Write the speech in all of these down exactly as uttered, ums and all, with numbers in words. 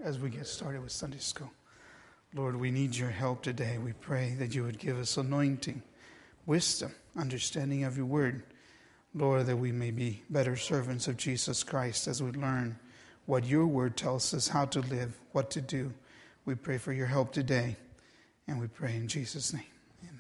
as we get started with Sunday school. Lord, we need your help today. We pray that you would give us anointing, wisdom, understanding of your word. Lord, that we may be better servants of Jesus Christ as we learn what your word tells us, how to live, what to do. We pray for your help today, and we pray in Jesus' name.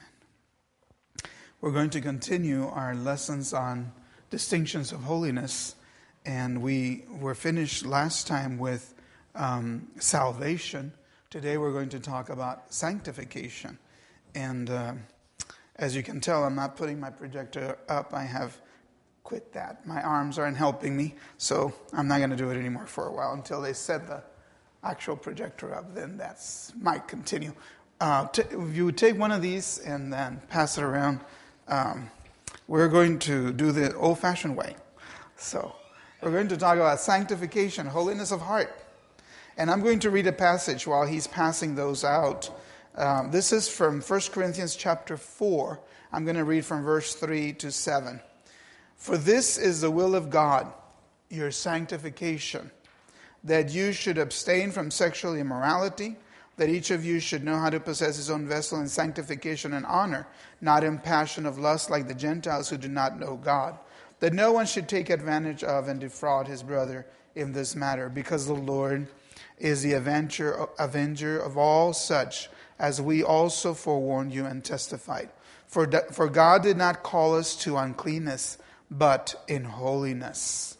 Amen. We're going to continue our lessons on distinctions of holiness, and we were finished last time with um, salvation. Today we're going to talk about sanctification. And uh, as you can tell, I'm not putting my projector up. I have quit that. My arms aren't helping me, so I'm not going to do it anymore for a while until they set the actual projector up. Then that's might continue. Uh, t- if you would take one of these and then pass it around, um, we're going to do the old-fashioned way. So we're going to talk about sanctification, holiness of heart. And I'm going to read a passage while he's passing those out. Um, this is from First Corinthians chapter four. I'm going to read from verse three to seven. For this is the will of God, your sanctification, that you should abstain from sexual immorality, that each of you should know how to possess his own vessel in sanctification and honor, not in passion of lust like the Gentiles who do not know God, that no one should take advantage of and defraud his brother in this matter, because the Lord is the avenger, avenger of all such, as we also forewarned you and testified. For, for God did not call us to uncleanness, but in holiness.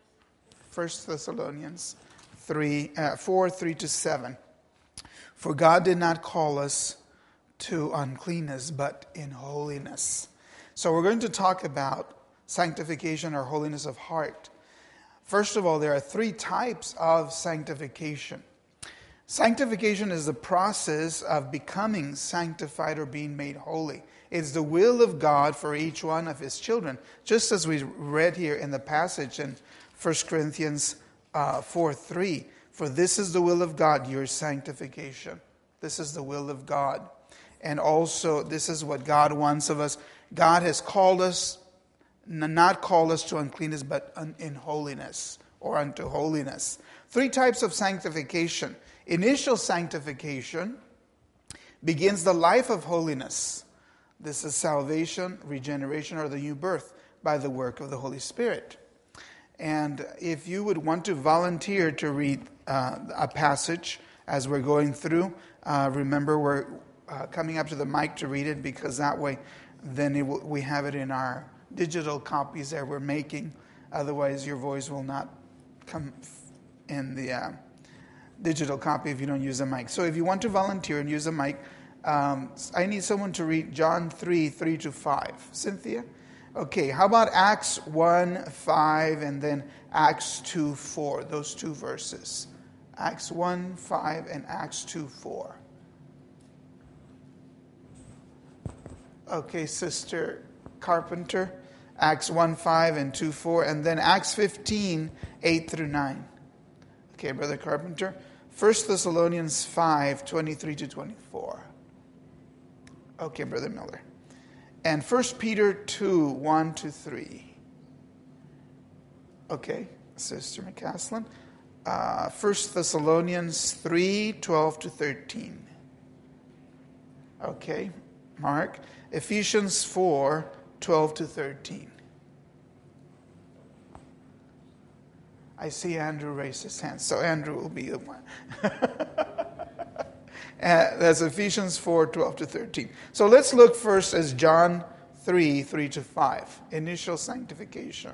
First Thessalonians three, uh, four, three to seven. For God did not call us to uncleanness, but in holiness. So we're going to talk about sanctification or holiness of heart. First of all, there are three types of sanctification. Sanctification is the process of becoming sanctified or being made holy. It's the will of God for each one of his children. Just as we read here in the passage in First Corinthians uh, four three. For this is the will of God, your sanctification. This is the will of God. And also, this is what God wants of us. God has called us, not called us to uncleanness, but in holiness or unto holiness. Three types of sanctification. Initial sanctification begins the life of holiness. This is salvation, regeneration, or the new birth by the work of the Holy Spirit. And if you would want to volunteer to read uh, a passage as we're going through, uh, remember we're uh, coming up to the mic to read it, because that way then it will, we have it in our digital copies that we're making. Otherwise your voice will not come in the uh, digital copy if you don't use a mic. So if you want to volunteer and use a mic, Um, I need someone to read John three, three to five. Cynthia? Okay, how about Acts one, five, and then Acts two, four, those two verses. Acts one, five, and Acts two, four. Okay, Sister Carpenter, Acts one, five, and two, four, and then Acts fifteen, eight through nine. Okay, Brother Carpenter. First Thessalonians five, twenty-three to twenty-four. Okay, Brother Miller. And First Peter two, one to three. Okay, Sister McCaslin. Uh, First Thessalonians three, twelve to thirteen. Okay, Mark. Ephesians four, twelve to thirteen. I see Andrew raise his hand, so Andrew will be the one. Uh, that's Ephesians four, twelve to thirteen. So let's look first as John three, three to five. Initial sanctification.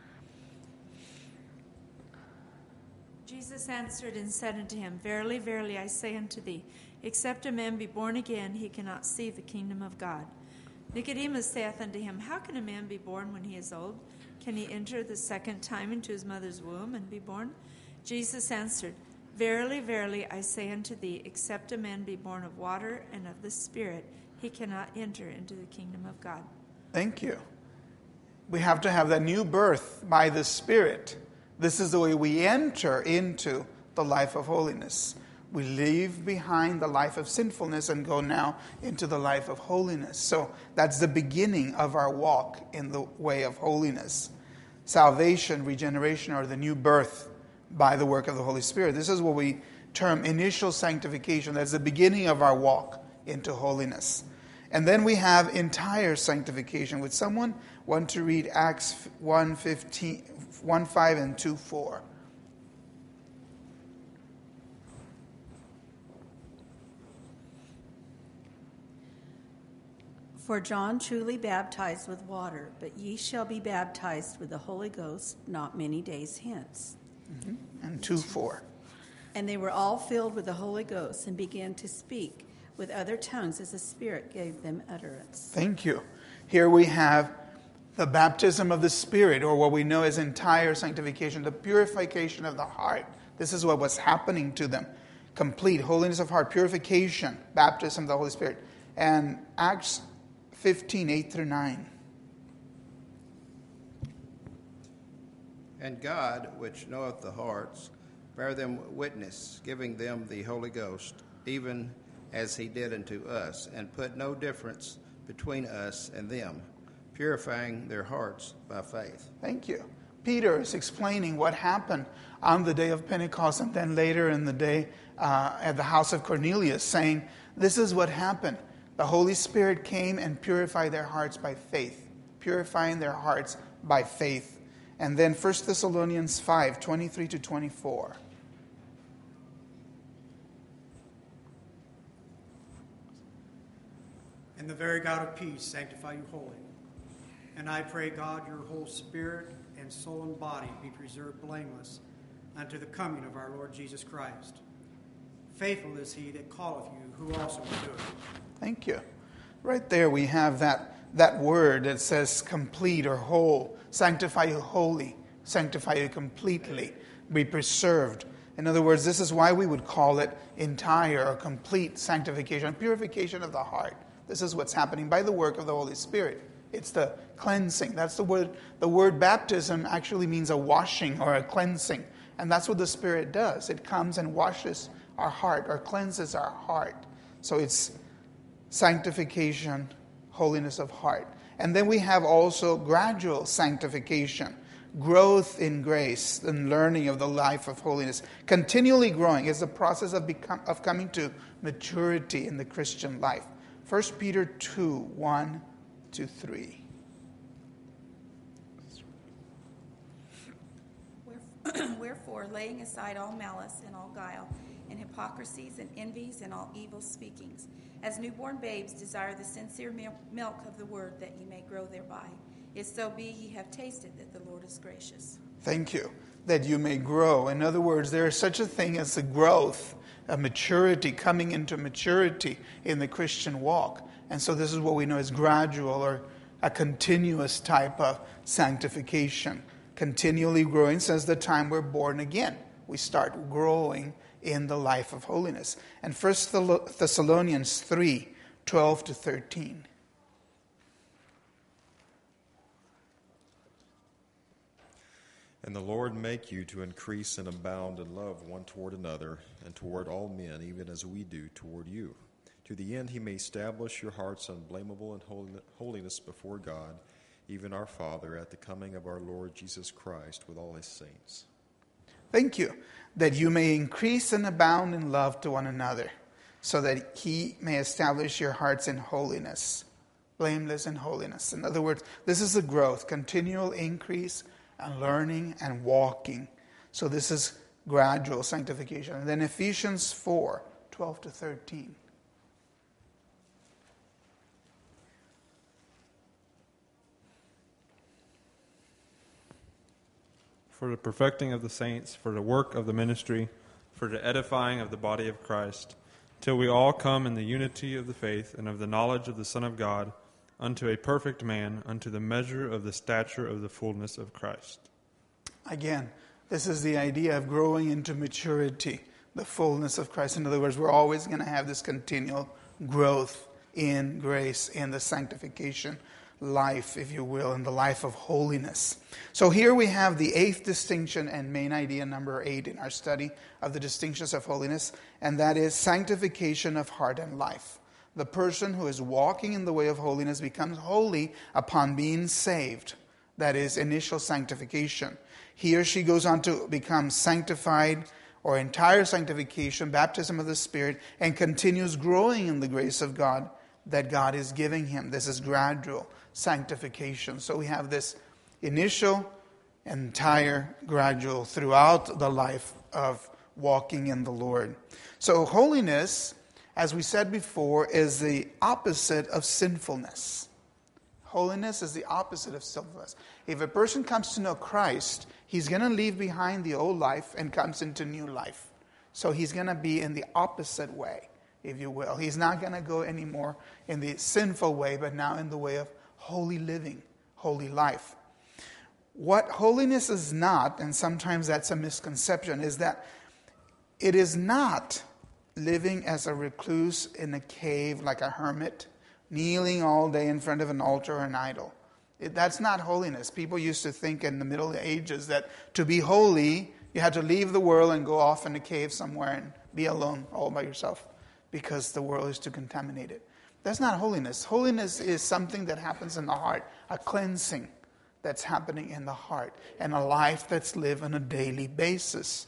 Jesus answered and said unto him, Verily, verily, I say unto thee, except a man be born again, he cannot see the kingdom of God. Nicodemus saith unto him, How can a man be born when he is old? Can he enter the second time into his mother's womb and be born? Jesus answered, Verily, verily, I say unto thee, except a man be born of water and of the Spirit, he cannot enter into the kingdom of God. Thank you. We have to have that new birth by the Spirit. This is the way we enter into the life of holiness. We leave behind the life of sinfulness and go now into the life of holiness. So that's the beginning of our walk in the way of holiness. Salvation, regeneration, or the new birth by the work of the Holy Spirit. This is what we term initial sanctification. That's the beginning of our walk into holiness. And then we have entire sanctification. Would someone want to read Acts one fifteen, one five and two four? For John truly baptized with water, but ye shall be baptized with the Holy Ghost not many days hence. Mm-hmm. And two four. And they were all filled with the Holy Ghost and began to speak with other tongues as the Spirit gave them utterance. Thank you. Here we have the baptism of the Spirit, or what we know as entire sanctification, the purification of the heart. This is what was happening to them. Complete holiness of heart, purification, baptism of the Holy Spirit. And Acts fifteen, eight through nine. And God, which knoweth the hearts, bear them witness, giving them the Holy Ghost, even as he did unto us, and put no difference between us and them, purifying their hearts by faith. Thank you. Peter is explaining what happened on the day of Pentecost and then later in the day uh, at the house of Cornelius, saying, this is what happened. The Holy Spirit came and purified their hearts by faith, purifying their hearts by faith. And then First Thessalonians five, twenty-three to twenty-four. And the very God of peace sanctify you wholly. And I pray, God, your whole spirit and soul and body be preserved blameless unto the coming of our Lord Jesus Christ. Faithful is he that calleth you, who also will do it. Thank you. Right there we have that, that word that says complete or whole. Sanctify you wholly. Sanctify you completely. Be preserved. In other words, this is why we would call it entire or complete sanctification, purification of the heart. This is what's happening by the work of the Holy Spirit. It's the cleansing. That's the word. The word baptism actually means a washing or a cleansing. And that's what the Spirit does. It comes and washes our heart or cleanses our heart. So it's sanctification, holiness of heart. And then we have also gradual sanctification, growth in grace and learning of the life of holiness. Continually growing is the process of become, of coming to maturity in the Christian life. First Peter two, one to three. Wherefore, laying aside all malice and all guile, and hypocrisies and envies and all evil speakings, as newborn babes desire the sincere milk of the word, that ye may grow thereby. If so be ye have tasted that the Lord is gracious. Thank you. That you may grow. In other words, there is such a thing as a growth, a maturity, coming into maturity in the Christian walk. And so this is what we know as gradual or a continuous type of sanctification. Continually growing since the time we're born again. We start growing in the life of holiness. And First Thessalonians three, twelve to thirteen. And the Lord make you to increase and abound in love one toward another, and toward all men, even as we do toward you, to the end he may establish your hearts unblameable in holiness before God, even our Father, at the coming of our Lord Jesus Christ with all his saints. Thank you. That you may increase and abound in love to one another, so that he may establish your hearts in holiness, blameless in holiness. In other words, this is a growth, continual increase and learning and walking. So this is gradual sanctification. And then Ephesians four, twelve to thirteen. For the perfecting of the saints, for the work of the ministry, for the edifying of the body of Christ, till we all come in the unity of the faith and of the knowledge of the Son of God, unto a perfect man, unto the measure of the stature of the fullness of Christ. Again, this is the idea of growing into maturity, the fullness of Christ. In other words, we're always going to have this continual growth in grace, in the sanctification life, if you will, in the life of holiness. So here we have the eighth distinction and main idea, number eight, in our study of the distinctions of holiness, and that is sanctification of heart and life. The person who is walking in the way of holiness becomes holy upon being saved. That is initial sanctification. He or she goes on to become sanctified or entire sanctification, baptism of the Spirit, and continues growing in the grace of God that God is giving him. This is gradual sanctification. So we have this initial, entire, gradual throughout the life of walking in the Lord. So holiness, as we said before, is the opposite of sinfulness. Holiness is the opposite of sinfulness. If a person comes to know Christ, he's going to leave behind the old life and comes into new life. So he's going to be in the opposite way, if you will. He's not going to go anymore in the sinful way, but now in the way of holy living, holy life. What holiness is not, and sometimes that's a misconception, is that it is not living as a recluse in a cave like a hermit, kneeling all day in front of an altar or an idol. It, that's not holiness. People used to think in the Middle Ages that to be holy, you had to leave the world and go off in a cave somewhere and be alone all by yourself because the world is too contaminated. That's not holiness. Holiness is something that happens in the heart, a cleansing that's happening in the heart, and a life that's lived on a daily basis.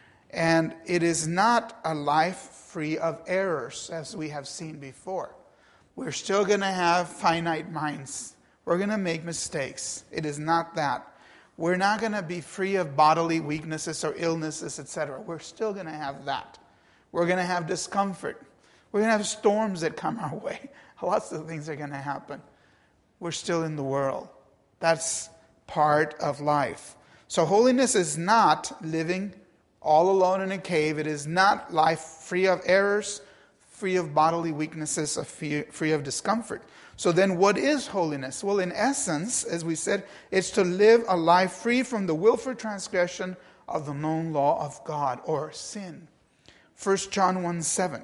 And it is not a life free of errors, as we have seen before. We're still going to have finite minds. We're going to make mistakes. It is not that. We're not going to be free of bodily weaknesses or illnesses, et cetera. We're still going to have that. We're going to have discomfort. We're going to have storms that come our way. Lots of things are going to happen. We're still in the world. That's part of life. So holiness is not living all alone in a cave. It is not life free of errors, free of bodily weaknesses, free of discomfort. So then what is holiness? Well, in essence, as we said, it's to live a life free from the willful transgression of the known law of God, or sin. First John one seven.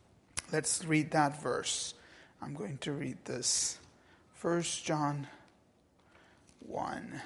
Let's read that verse. I'm going to read this. First John one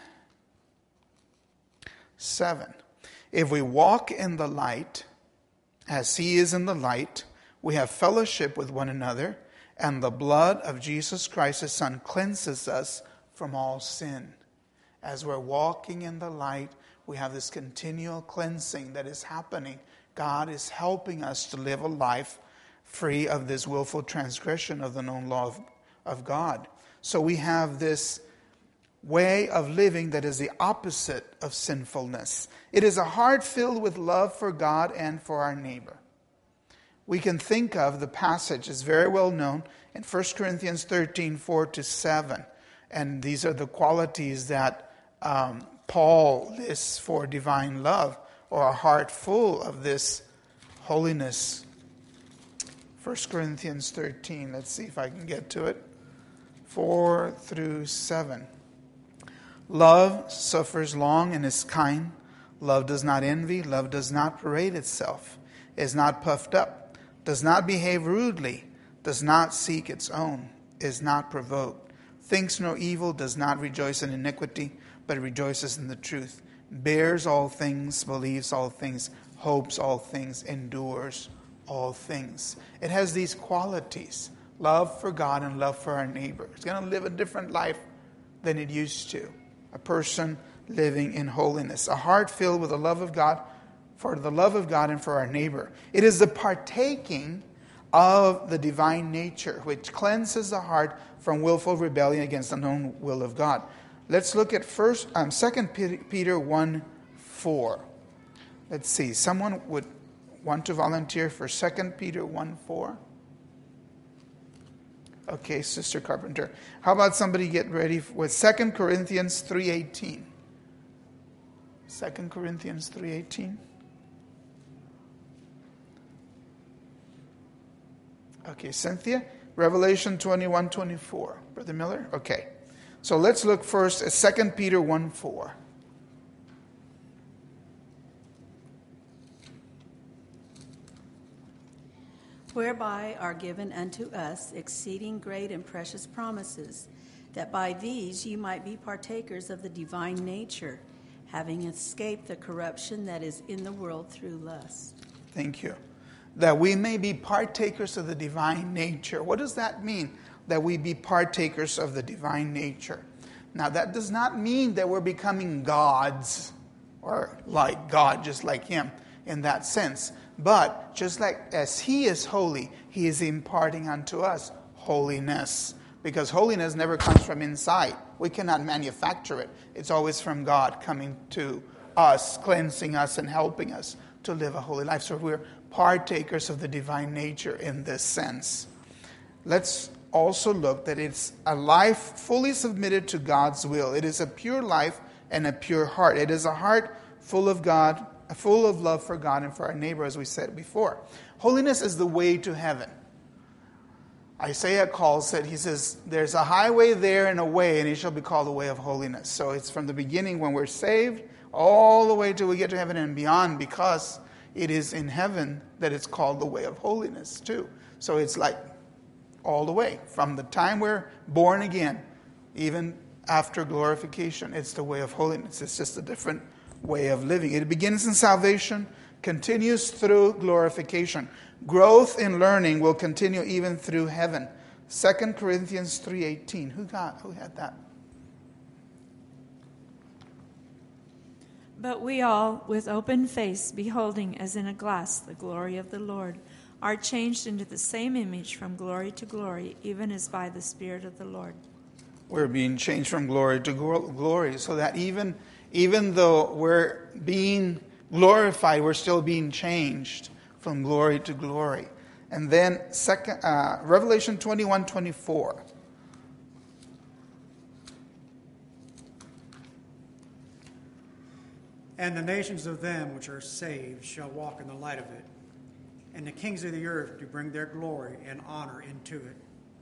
seven. If we walk in the light, as he is in the light, we have fellowship with one another, and the blood of Jesus Christ, his Son, cleanses us from all sin. As we're walking in the light, we have this continual cleansing that is happening. God is helping us to live a life free of this willful transgression of the known law of, of God. So we have this way of living that is the opposite of sinfulness. It is a heart filled with love for God and for our neighbor. We can think of the passage, is very well known, in First Corinthians thirteen, four to seven. And these are the qualities that um, Paul lists for divine love, or a heart full of this holiness. First Corinthians thirteen, let's see if I can get to it. four through seven. Love suffers long and is kind. Love does not envy. Love does not parade itself, is not puffed up, does not behave rudely, does not seek its own, is not provoked, thinks no evil, does not rejoice in iniquity, but rejoices in the truth, bears all things, believes all things, hopes all things, endures all things. It has these qualities, love for God and love for our neighbor. It's going to live a different life than it used to. A person living in holiness. A heart filled with the love of God, for the love of God and for our neighbor. It is the partaking of the divine nature, which cleanses the heart from willful rebellion against the known will of God. Let's look at first, um, Second Peter one four. Let's see. Someone would want to volunteer for Second Peter one four? Okay, Sister Carpenter. How about somebody get ready with Second Corinthians three eighteen? Second Corinthians three eighteen. Okay, Cynthia. Revelation twenty-one twenty-four. Brother Miller? Okay. So let's look first at Second Peter one four. Whereby are given unto us exceeding great and precious promises, that by these you might be partakers of the divine nature, having escaped the corruption that is in the world through lust. Thank you. That we may be partakers of the divine nature. What does that mean? That we be partakers of the divine nature. Now, that does not mean that we're becoming gods or like God, just like Him. in that sense. But just like as he is holy, he is imparting unto us holiness. Because holiness never comes from inside. We cannot manufacture it. It's always from God coming to us, cleansing us and helping us to live a holy life. So we're partakers of the divine nature in this sense. Let's also look that it's a life fully submitted to God's will. It is a pure life and a pure heart. It is a heart full of God, full of love for God and for our neighbor, as we said before. Holiness is the way to heaven. Isaiah calls it, he says, there's a highway there and a way, and it shall be called the way of holiness. So it's from the beginning when we're saved, all the way till we get to heaven and beyond, because it is in heaven that it's called the way of holiness too. So it's like all the way, from the time we're born again, even after glorification, it's the way of holiness. It's just a different way of living. It begins in salvation, continues through glorification. Growth in learning will continue even through heaven. Second Corinthians three eighteen. Who got who had that? But we all, with open face, beholding as in a glass the glory of the Lord, are changed into the same image from glory to glory, even as by the Spirit of the Lord. We're being changed from glory to glory, so that even, even though we're being glorified, we're still being changed from glory to glory. And then second, uh, Revelation twenty-one twenty-four. And the nations of them which are saved shall walk in the light of it, and the kings of the earth do bring their glory and honor into it.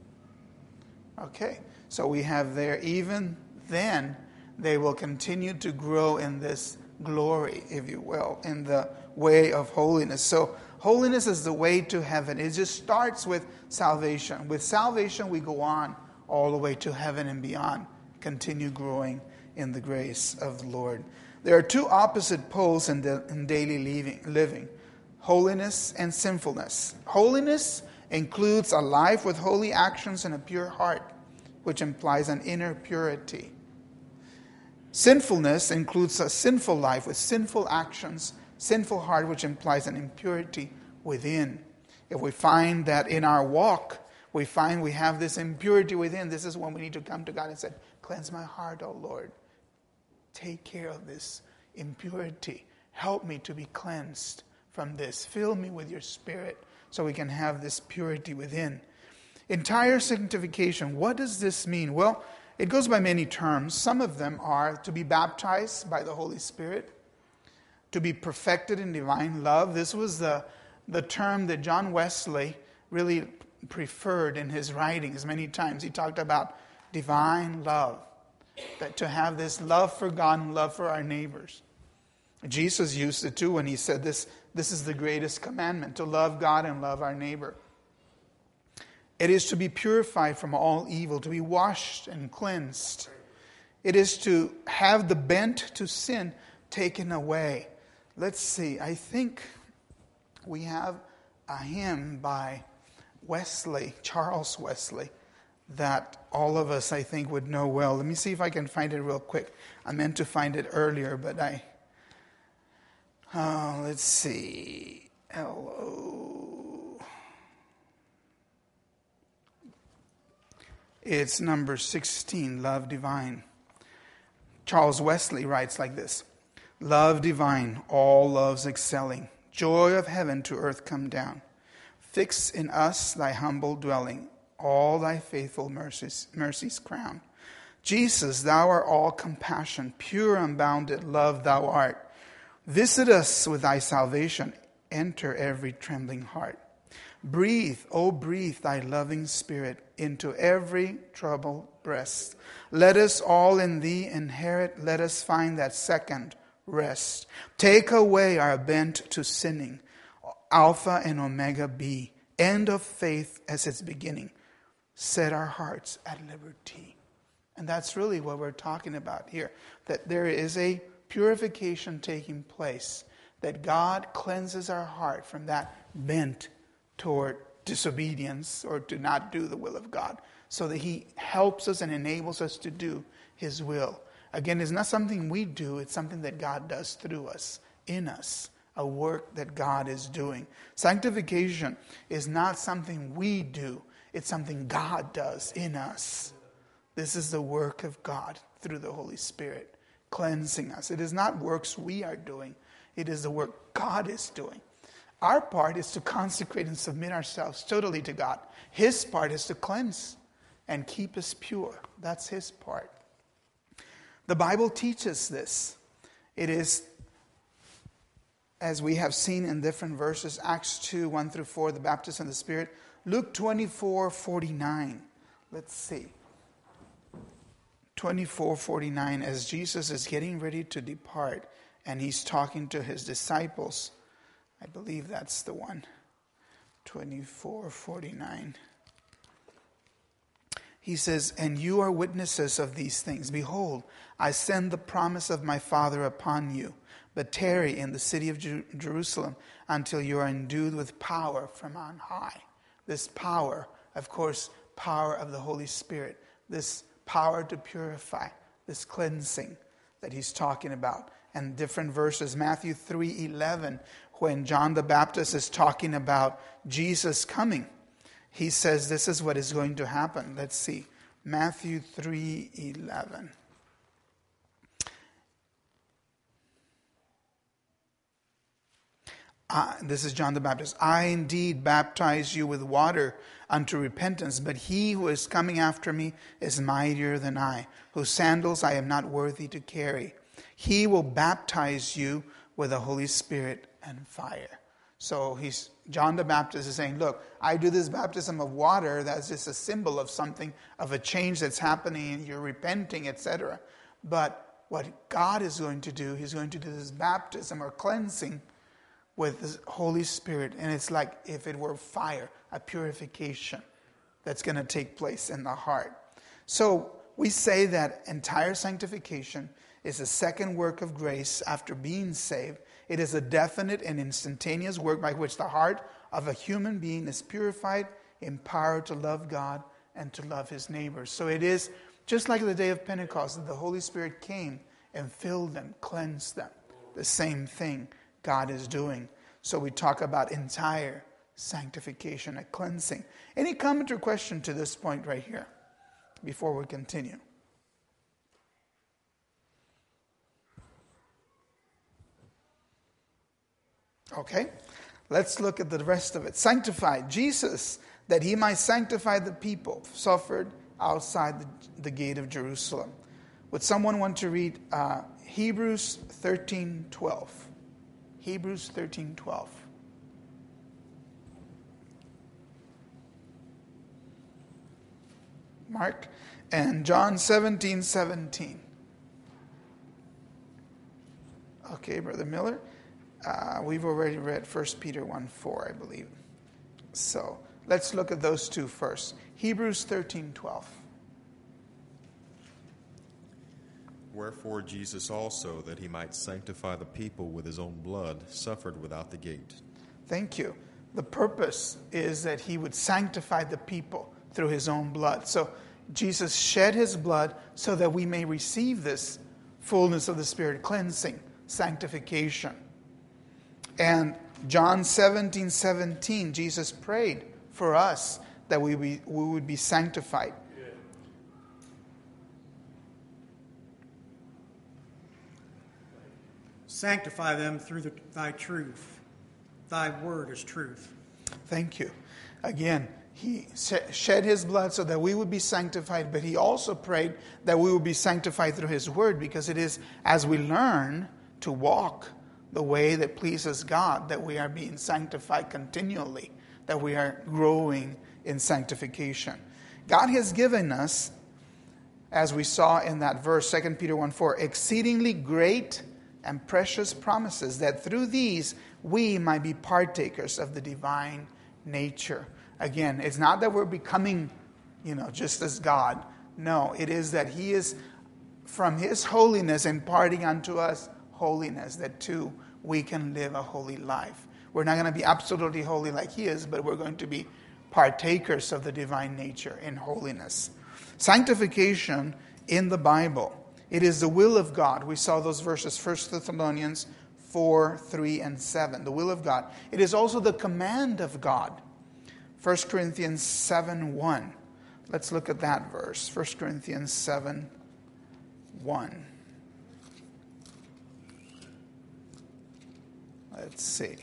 Okay, so we have there, even then, they will continue to grow in this glory, if you will, in the way of holiness. So holiness is the way to heaven. It just starts with salvation. With salvation, we go on all the way to heaven and beyond, continue growing in the grace of the Lord. There are two opposite poles in, the, in daily living, holiness and sinfulness. Holiness includes a life with holy actions and a pure heart, which implies an inner purity. Sinfulness includes a sinful life with sinful actions, sinful heart, which implies an impurity within. If we find that in our walk, we find we have this impurity within, this is when we need to come to God and say, cleanse my heart, O Lord. Take care of this impurity. Help me to be cleansed from this. Fill me with your Spirit so we can have this purity within. Entire sanctification. What does this mean? Well, it goes by many terms. Some of them are to be baptized by the Holy Spirit, to be perfected in divine love. This was the, the term that John Wesley really preferred in his writings many times. He talked about divine love. That to have this love for God and love for our neighbors. Jesus used it too when he said this, this is the greatest commandment, to love God and love our neighbor. It is to be purified from all evil, to be washed and cleansed. It is to have the bent to sin taken away. Let's see, I think we have a hymn by Wesley, Charles Wesley, that all of us, I think, would know well. Let me see if I can find it real quick. I meant to find it earlier, but I... Uh, let's see. L O It's number sixteen, Love Divine. Charles Wesley writes like this. Love divine, all loves excelling, joy of heaven to earth come down. Fix in us thy humble dwelling, all thy faithful mercies, mercies crown. Jesus, thou art all compassion, pure unbounded love thou art. Visit us with thy salvation, enter every trembling heart. Breathe, oh breathe thy loving spirit into every troubled breast. Let us all in thee inherit, let us find that second rest. Take away our bent to sinning, Alpha and Omega be, end of faith as its beginning. Set our hearts at liberty. And that's really what we're talking about here. That there is a purification taking place. That God cleanses our heart from that bent toward disobedience or to not do the will of God. So that He helps us and enables us to do His will. Again, it's not something we do. It's something that God does through us, in us, a work that God is doing. Sanctification is not something we do. It's something God does in us. This is the work of God through the Holy Spirit, cleansing us. It is not works we are doing. It is the work God is doing. Our part is to consecrate and submit ourselves totally to God. His part is to cleanse and keep us pure. That's His part. The Bible teaches this. It is, as we have seen in different verses, Acts two, one through four, the baptism of the Spirit. Luke twenty-four, forty-nine. Let's see. twenty-four, forty-nine, as Jesus is getting ready to depart, and He's talking to His disciples. I believe that's the one. twenty-four, forty-nine. He says, "And you are witnesses of these things. Behold, I send the promise of my Father upon you. But tarry in the city of Jer- Jerusalem until you are endued with power from on high." This power, of course, power of the Holy Spirit. This power to purify, this cleansing that He's talking about. And different verses. Matthew three eleven, when John the Baptist is talking about Jesus coming, he says this is what is going to happen. Let's see. Matthew three eleven. Uh, this is John the Baptist. "I indeed baptize you with water unto repentance, but he who is coming after me is mightier than I, whose sandals I am not worthy to carry. He will baptize you with the Holy Spirit and fire." So he's John the Baptist is saying, look, I do this baptism of water, that's just a symbol of something, of a change that's happening, and you're repenting, et cetera. But what God is going to do, He's going to do this baptism or cleansing with the Holy Spirit. And it's like if it were fire, a purification that's going to take place in the heart. So we say that entire sanctification is a second work of grace after being saved. It is a definite and instantaneous work by which the heart of a human being is purified, empowered to love God and to love his neighbors. So it is just like the day of Pentecost, that the Holy Spirit came and filled them, cleansed them. The same thing God is doing. So we talk about entire sanctification, a cleansing. Any comment or question to this point right here before we continue? Okay, let's look at the rest of it. Sanctified. Jesus, that He might sanctify the people, suffered outside the, the gate of Jerusalem. Would someone want to read uh, Hebrews thirteen twelve? Hebrews thirteen twelve. Mark. And John seventeen seventeen. Okay, Brother Miller. Uh, we've already read First Peter one four, I believe. So let's look at those two first. Hebrews thirteen twelve. "Wherefore Jesus also, that He might sanctify the people with His own blood, suffered without the gate." Thank you. The purpose is that He would sanctify the people through His own blood. So Jesus shed His blood so that we may receive this fullness of the Spirit, cleansing, sanctification. And John seventeen seventeen, Jesus prayed for us that we, be, we would be sanctified. Sanctify them through the, thy truth. Thy word is truth. Thank you. Again, He shed His blood so that we would be sanctified, but He also prayed that we would be sanctified through His word, because it is as we learn to walk the way that pleases God that we are being sanctified continually, that we are growing in sanctification. God has given us, as we saw in that verse, Second Peter one four, exceedingly great and precious promises, that through these we might be partakers of the divine nature. Again, it's not that we're becoming, you know, just as God. No, it is that He is from His holiness imparting unto us holiness, that too we can live a holy life. We're not going to be absolutely holy like He is, but we're going to be partakers of the divine nature in holiness. Sanctification in the Bible, it is the will of God. We saw those verses, First Thessalonians four, three, and seven. The will of God. It is also the command of God. First Corinthians seven, one. Let's look at that verse. First Corinthians seven, one. Let's see.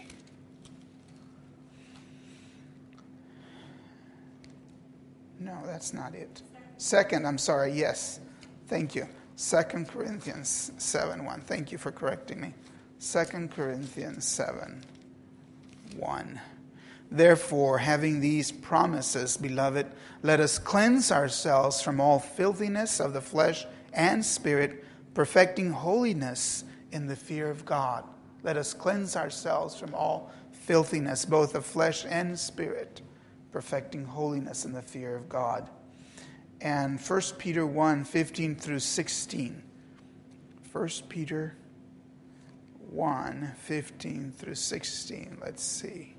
No, that's not it. Second, I'm sorry, yes. Thank you. Second Corinthians seven, one. Thank you for correcting me. Second Corinthians seven, one. Therefore, having these promises, beloved, let us cleanse ourselves from all filthiness of the flesh and spirit, perfecting holiness in the fear of God. Let us cleanse ourselves from all filthiness, both of flesh and spirit, perfecting holiness in the fear of God. And First Peter one, fifteen through sixteen. First Peter one, fifteen through sixteen. Let's see.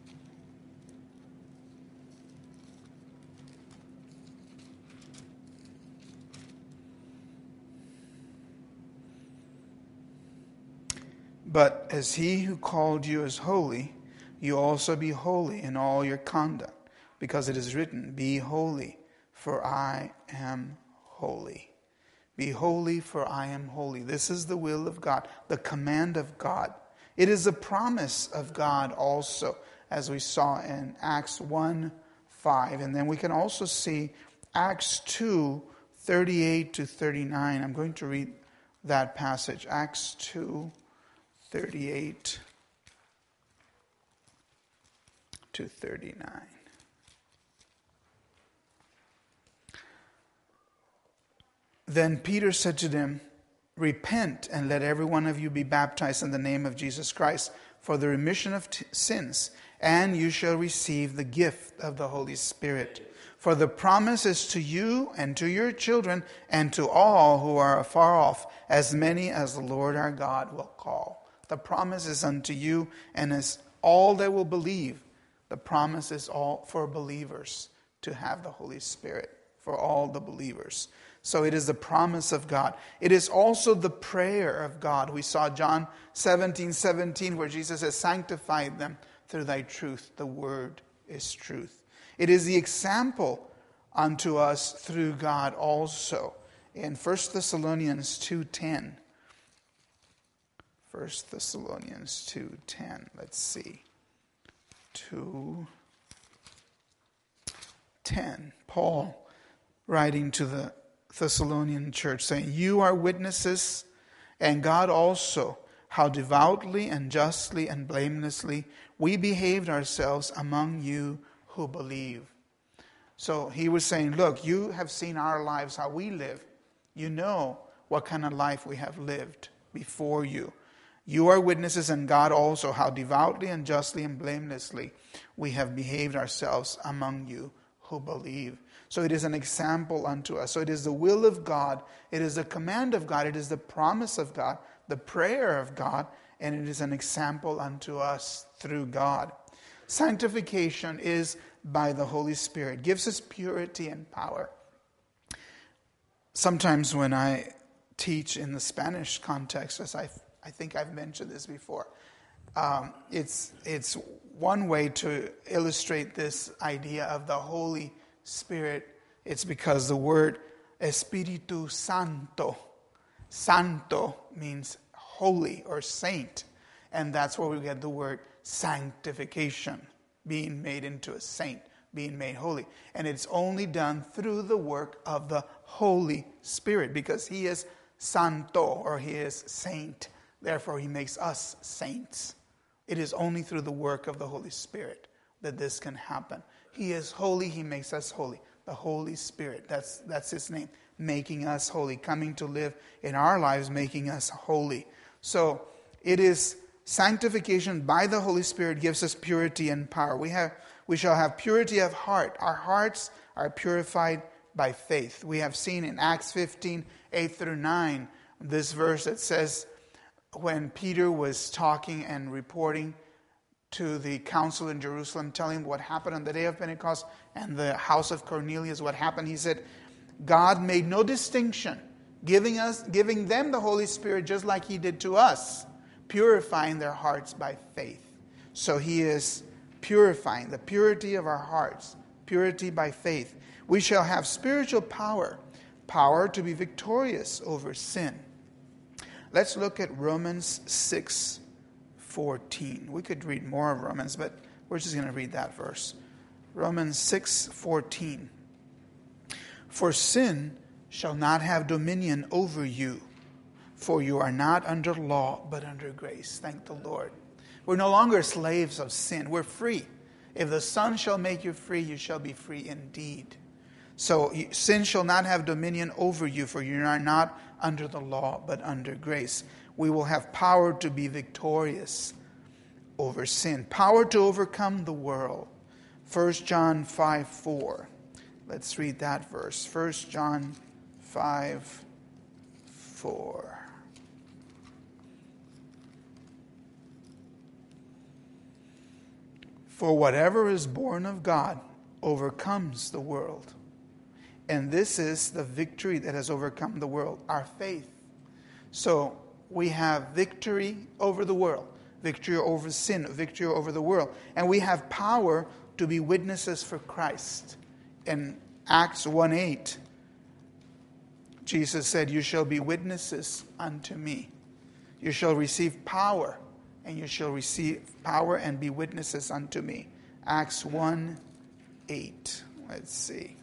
But as he who called you is holy, you also be holy in all your conduct, because it is written, be holy, for I am holy. Be holy, for I am holy. This is the will of God, the command of God. It is a promise of God also, as we saw in Acts one, five. And then we can also see Acts two, thirty-eight to thirty-nine. I'm going to read that passage. Acts two, thirty-eight to thirty-nine. Then Peter said to them, repent and let every one of you be baptized in the name of Jesus Christ for the remission of t- sins, and you shall receive the gift of the Holy Spirit. For the promise is to you and to your children and to all who are afar off, as many as the Lord our God will call. The promise is unto you and is all that will believe. The promise is all for believers to have the Holy Spirit, for all the believers. So it is the promise of God. It is also the prayer of God. We saw John seventeen, seventeen, where Jesus has sanctified them through thy truth. The word is truth. It is the example unto us through God also. In First Thessalonians two ten. First Thessalonians two ten. Let's see. two ten. Paul writing to the Thessalonian church saying, you are witnesses, and God also, how devoutly and justly and blamelessly we behaved ourselves among you who believe. So he was saying, look, you have seen our lives, how we live. You know what kind of life we have lived before you. You are witnesses, and God also, how devoutly and justly and blamelessly we have behaved ourselves among you who believe. So it is an example unto us. So it is the will of God. It is the command of God. It is the promise of God, the prayer of God, and it is an example unto us through God. Sanctification is by the Holy Spirit. It gives us purity and power. Sometimes when I teach in the Spanish context, as I I think I've mentioned this before, um, it's it's one way to illustrate this idea of the Holy Spirit. It's because the word Espíritu Santo, Santo means holy or saint, and that's where we get the word sanctification, being made into a saint, being made holy. And it's only done through the work of the Holy Spirit, because he is Santo, or he is saint. Therefore, he makes us saints. It is only through the work of the Holy Spirit that this can happen. He is holy, he makes us holy. The Holy Spirit, that's that's his name, making us holy, coming to live in our lives, making us holy. So it is sanctification by the Holy Spirit gives us purity and power. We have we shall have purity of heart. Our hearts are purified by faith. We have seen in Acts fifteen, eight through nine, this verse that says, when Peter was talking and reporting to the council in Jerusalem, telling what happened on the day of Pentecost and the house of Cornelius, what happened, he said, God made no distinction, giving us, giving them the Holy Spirit just like he did to us. purifying their hearts by faith. So he is purifying the purity of our hearts, purity by faith. We shall have spiritual power, power to be victorious over sin. Let's look at Romans six fourteen. We could read more of Romans, but we're just going to read that verse. Romans six fourteen. For sin shall not have dominion over you, for you are not under law, but under grace. Thank the Lord. We're no longer slaves of sin. We're free. If the Son shall make you free, you shall be free indeed. So sin shall not have dominion over you, for you are not under the law, but under grace. We will have power to be victorious over sin. Power to overcome the world. First John five four. Let's read that verse. First John five four. For whatever is born of God overcomes the world. And this is the victory that has overcome the world, our faith. So we have victory over the world, victory over sin, victory over the world. And we have power to be witnesses for Christ. In Acts one eight, Jesus said, you shall be witnesses unto me. You shall receive power, and you shall receive power and be witnesses unto me. Acts one eight. Let's see.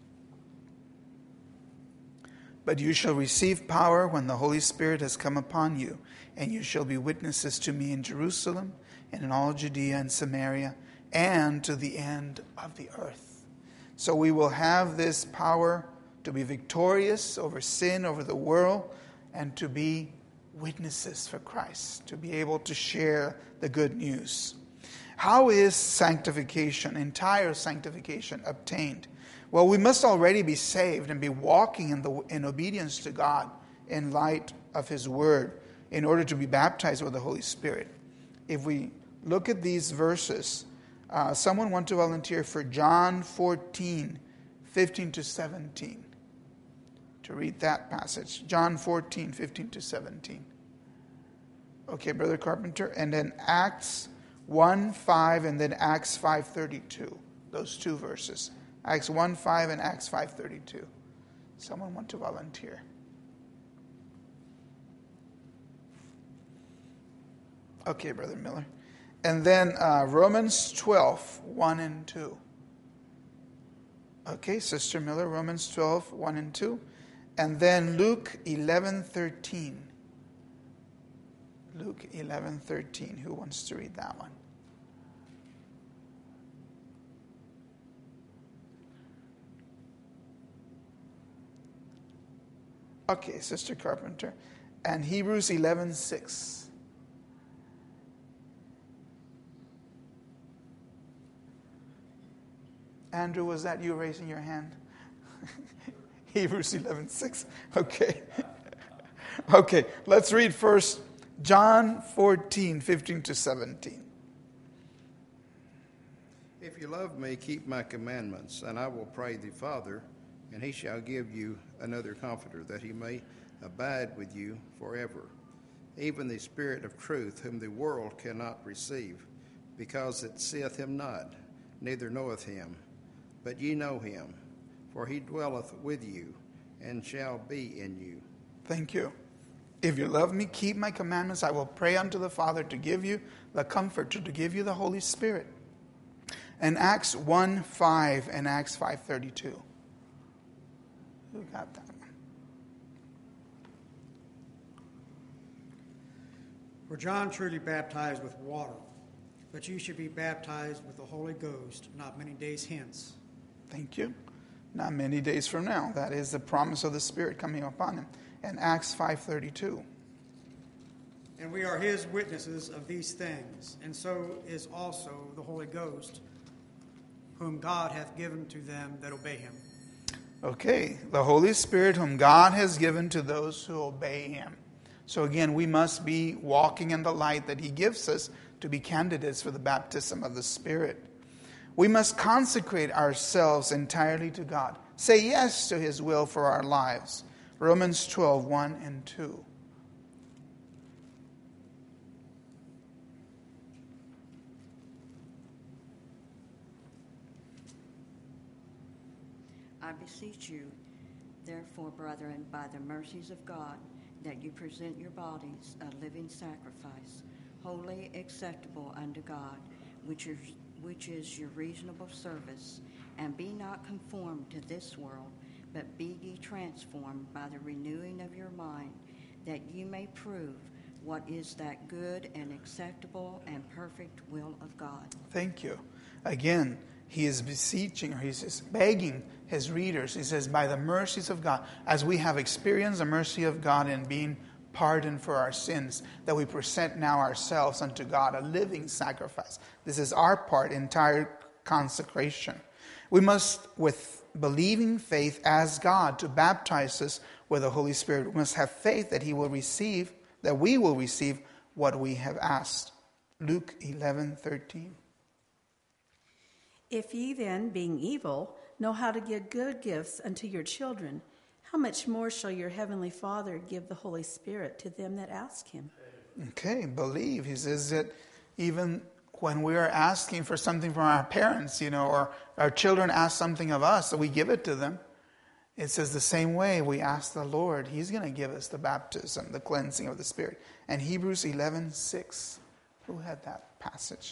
But you shall receive power when the Holy Spirit has come upon you, and you shall be witnesses to me in Jerusalem, and in all Judea and Samaria, and to the end of the earth. So we will have this power to be victorious over sin, over the world, and to be witnesses for Christ, to be able to share the good news. How is sanctification, entire sanctification, obtained? Well, we must already be saved and be walking in the in obedience to God in light of His Word in order to be baptized with the Holy Spirit. If we look at these verses, uh, someone want to volunteer for John fourteen, fifteen to seventeen. To read that passage. John fourteen, fifteen to seventeen. Okay, Brother Carpenter. And then Acts one five and then Acts five thirty-two. Those two verses. Acts one five and Acts five thirty-two. Someone want to volunteer? Okay, Brother Miller. And then uh, Romans twelve, one and two. Okay, Sister Miller, Romans twelve, one and two. And then Luke eleven thirteen. Luke eleven thirteen. Who wants to read that one? Okay, Sister Carpenter. And Hebrews eleven six. Andrew, was that you raising your hand? Hebrews eleven six. Okay. Okay, let's read first John fourteen, fifteen to seventeen. If you love me, keep my commandments, and I will pray the Father, and he shall give you another comforter, that he may abide with you forever, even the Spirit of truth, whom the world cannot receive, because it seeth him not, neither knoweth him. But ye know him, for he dwelleth with you, and shall be in you. Thank you. If you love me, keep my commandments. I will pray unto the Father to give you the Comforter, to give you the Holy Spirit. And Acts one five and Acts five thirty-two. Who got that one? For John truly baptized with water, but you should be baptized with the Holy Ghost not many days hence. Thank you. Not many days from now. That is the promise of the Spirit coming upon him. And Acts five thirty-two. And we are his witnesses of these things, and so is also the Holy Ghost, whom God hath given to them that obey him. Okay, the Holy Spirit whom God has given to those who obey him. So again, we must be walking in the light that he gives us to be candidates for the baptism of the Spirit. We must consecrate ourselves entirely to God. Say yes to his will for our lives. Romans twelve, one and two. I beseech you, therefore, brethren, by the mercies of God, that you present your bodies a living sacrifice, wholly acceptable unto God, which is, which is your reasonable service. And be not conformed to this world, but be ye transformed by the renewing of your mind, that you may prove what is that good and acceptable and perfect will of God. Thank you. Again, he is beseeching, or he's just begging his readers. He says, by the mercies of God, as we have experienced the mercy of God in being pardoned for our sins, that we present now ourselves unto God, a living sacrifice. This is our part, entire consecration. We must, with believing faith, ask God to baptize us with the Holy Spirit. We must have faith that he will receive, that we will receive what we have asked. Luke eleven thirteen. If ye then, being evil, know how to give good gifts unto your children, how much more shall your heavenly Father give the Holy Spirit to them that ask him? Okay, believe. He says that even when we are asking for something from our parents, you know, or our children ask something of us, so we give it to them. It says the same way we ask the Lord, he's going to give us the baptism, the cleansing of the Spirit. And Hebrews eleven six. Who had that passage?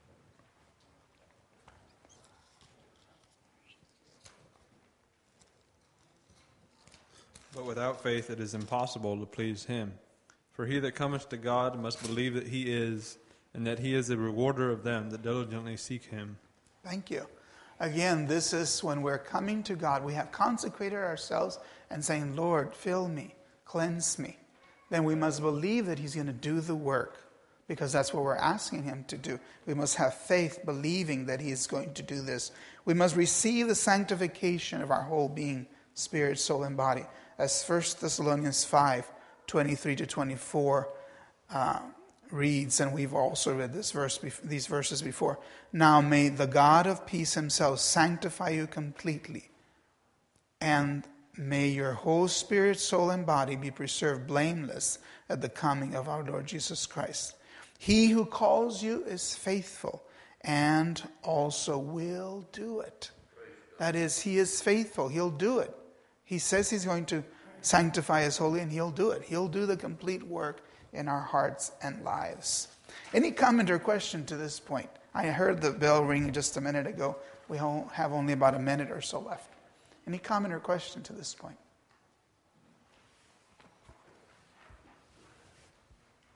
But without faith it is impossible to please him. For he that cometh to God must believe that he is, and that he is a rewarder of them that diligently seek him. Thank you. Again, this is when we're coming to God. We have consecrated ourselves and saying, Lord, fill me, cleanse me. Then we must believe that he's going to do the work, because that's what we're asking him to do. We must have faith, believing that he is going to do this. We must receive the sanctification of our whole being, spirit, soul, and body. As First Thessalonians five twenty-three to twenty-four uh, reads, and we've also read this verse, these verses before. Now may the God of peace himself sanctify you completely, and may your whole spirit, soul, and body be preserved blameless at the coming of our Lord Jesus Christ. He who calls you is faithful, and also will do it. That is, he is faithful. He'll do it. He says he's going to sanctify us wholly, and he'll do it. He'll do the complete work in our hearts and lives. Any comment or question to this point? I heard the bell ring just a minute ago. We have only about a minute or so left. Any comment or question to this point?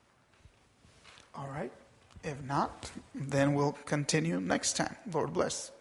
All right. If not, then we'll continue next time. Lord bless.